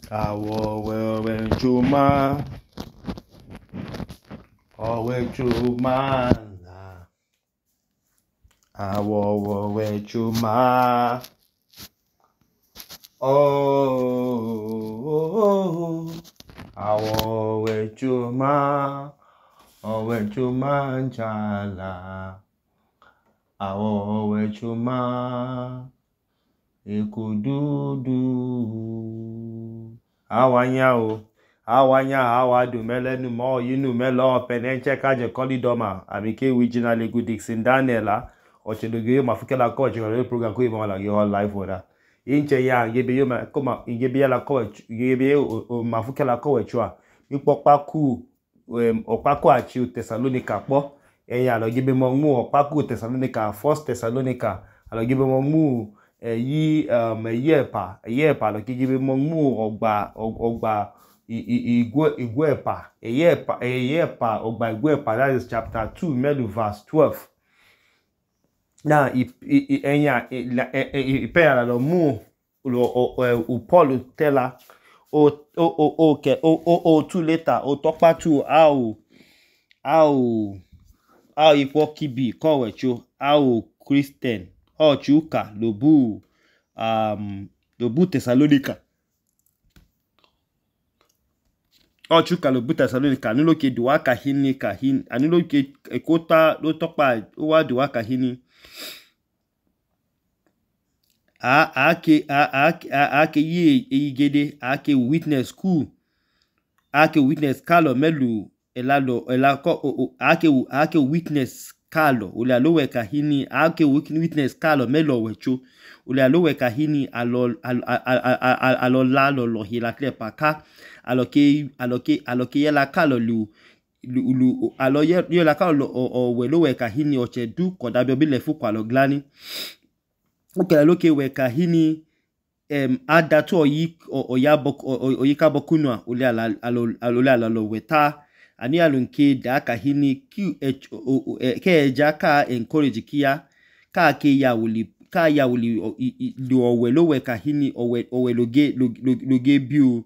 Awo chuma, owe chuma, awo chuma, oh, awo chuma, owe chuma chala, awo chuma, ikududu. Awanya awadu melenu mo yinu melo penenche kaje kolidoma amike original egu Dixon Daniela ochedoge mafukela coach le program ko ibon la yo live wora inche ya ngebe yo ma koma ngebe la coach ngebe mafukela ko chwa ipopaku opaku achi Thessalonica po eya lo ngebe mo mu opaku Thessalonica First Thessalonica alo ngebe mo mu yepa lo ngebe mo mu ogba Igwepa, Ogba Igwepa, that is chapter 2, middle verse 12. Now, Ipea la mu Paul tella two later o tokpa tu ipo kibi kowecho Christian chuka lobu Thessalonica. Chuka lo buta Thessalonica nulo ke duwa kahini anulo ke ekota lo tokpa wa duwa kahini ake ye igede ake witness kalo melu elako ake witness kalo ule lowe kahini ake witness kalo melo wecho ule lowe kahini alo lalo lo hila klepa ka aloke yela kalo lu alo yela kalo o welowe kahini ochedu kodabio bile fu kwa lo glani ukela loke we kahini adatu oyika bokunwa ule alo weta ani alunke da kahini ke eja ka encourage kia ka ke ya wuli do owelowe kahini oweloge biu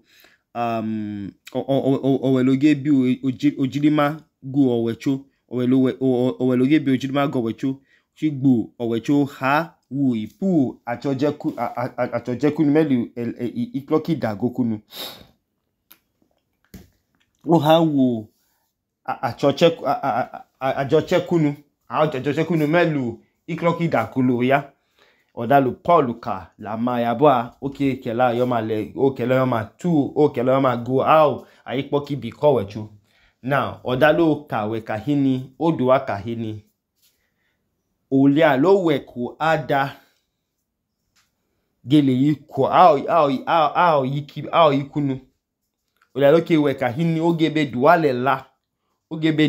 oweloge biu ojilima gu owecho oweloge biu ojilima go owecho chigbu owecho ha wu ipu achojeku melu ikloki dagokunu o ha wu ajochekunu melu ikloki dakulu ya odalu Paul ka la maya boa oke kela yoma le okela yoma tu okela yoma go out ayipoki bi kowechu now odalu ka we kahini oduwa kahini olia lo weku ada gele yiku yikunu olia lo ke we kahini ogebe duale la ogebe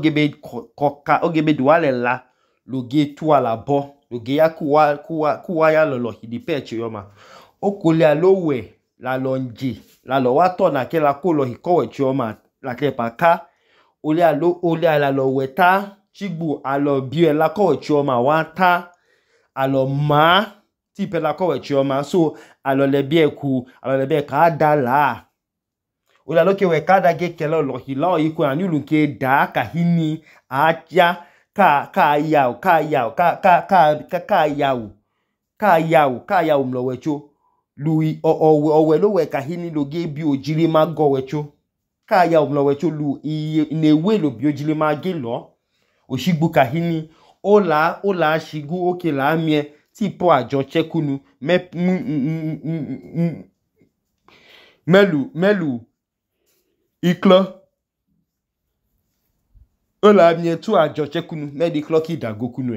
duale la loge tu ala bo loge ya kuwa ya lolo hidipeche yoma okole alowe la lonji la lo wato na ke la kolo hikowe choma la klepa ka ole ala lo weta chigbu alo bie la kowe choma wata alo ma tipe la kowe choma so alo lebie ka dala ole lo ke we ka da ge kelo lo hilo yiku anulu ke da kahini aja ka yawu mlowecho lui owelowe kahini loge bi ojiri ma gowecho ka yawu mlowecho lu newe lo bi ojiri ma ge lo oshigbu kahini ola shigu oke la amie tipo ajo chekunu melu iklo ola amie tu ajo chekunu medi kloki dagokunu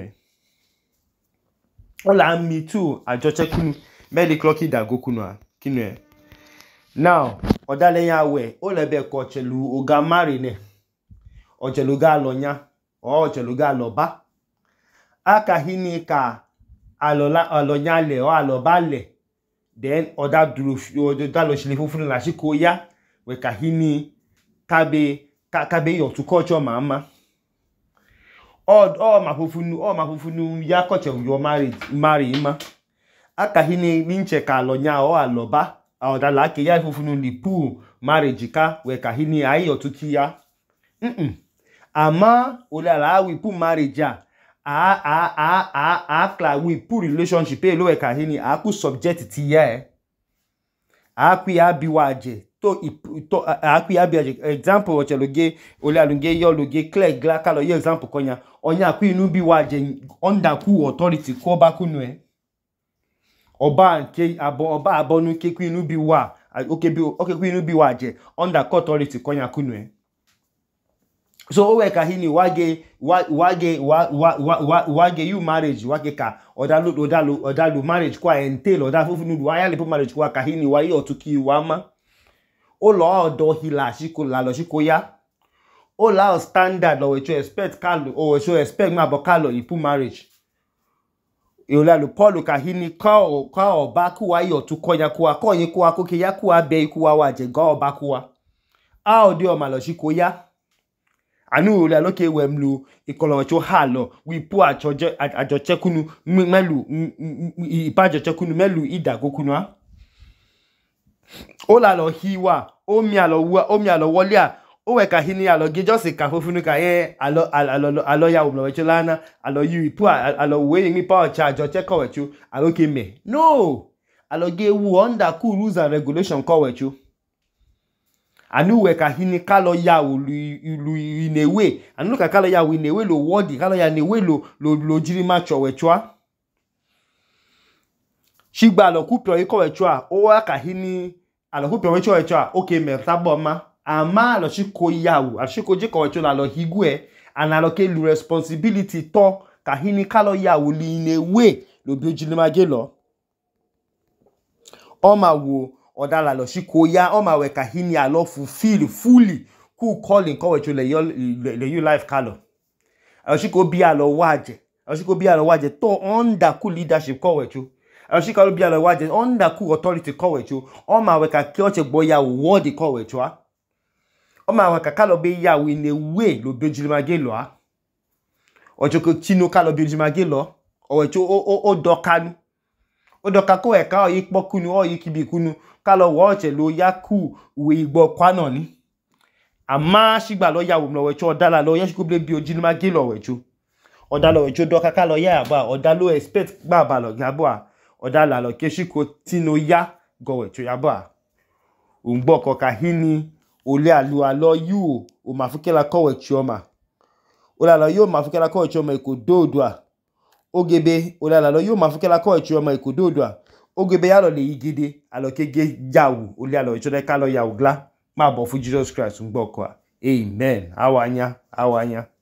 ola amie tu ajo chekunu medi kloki dagokunu kinu now odale yawe olebe ko chelu oga marine ocheluga alonya ocheluga aloba akahini ka alonya le o aloba le then oda dulu odalo shile fufunu la shiko ya we kahini kabe yo to culture mama mafufunu ya koche yo marry ima aka hini ninche ka alonya o aloba odala ke ya fufunu lipu marriage ka we kahini ai otukia ama olala we pu marriage a we pu relationship e lo we kahini a ku subject ti ya a ku ya biwaje to a ku ya biwaje example o cheloge olaloge yo loge clear gla ka lo ye example konya onya ku inu biwaje under ku authority ko ba kunu e oba nke oba abonu ke ku inu bi wa okay ku inu bi waje under court authority konya kunu e so owe kahini wage you marriage wage ka odalu marriage kwa entail odafufunu wa ya le marriage kwa kahini wa yo tuki wa ma o lo odo hila shiko la lo shiko ya o la standard lo we to expect kalo o we so expect ma bo kalo ipu marriage e o la lo Paul kahini ka oba ku wa yo tu konya ku ko yin ku ko ke ya ku abe ku wa waje go oba ku wa a odi o ma lo shiko ya anu ole aloke wemlu ikolocho halo we pu ajo chekunu melu ipajo chekunu melu idagokunu a ola lo hiwa omi alo wole a o we ka hini alo ge just ka fofunu ka alo ya umlo wechelana alo you pu alo we mi pa ajo cheko wechu aloke me no alo ge wu under cool rules and regulation ko wechu anu we ka hini kalo ya lu inewe anu ka kalo ya wi newe lo wodi kalo ya newe lo jiri ma chowechwa shigba lo kupyo iko wechwa o wa ka hini alo kupyo wechwa okay me tabo ma ama lo shiko yawu ashiko je ko wechwa lo higwe analo ke lu responsibility to ka hini kalo ya wu li inewe lo bi ojiri ma ge lo o ma wo odala lo shiko ya o ma we kahini alo fulfill fully ku calling ko wecho le you life kalo ashiko bi alo waje to under ku leadership ko wecho ashiko bi alo waje under ku authority ko wecho o ma we ka ki o che gboya word ko wecho o ma we ka kalo be ya we in a way lo bejimage lo a ojo ko chino kalo bejimage lo o wecho o dokanu o dokako e ka o yipokunu o yikibikunu kalo woche lo yaku we igbo kwano ni ama shigba lo ya wo lo wecho odala lo yeshiko bi ojinimage lo wecho odala wecho doka kalo ya ba odalo expect gba lo gabo a odala lo keshiko tino ya go wecho ya ba ungbo ko kahini ole alu alo yu o mafukela ko wecho ma ola lo yo mafukela ko wecho ma ikododwa ogebe ola lo yo mafukela ko wecho ma ikododwa ogebe ya lo le igide alokege yawu ole alo wecho de kalo yawu gla ma bo fu Jesus Christ ungbo ko amen awanya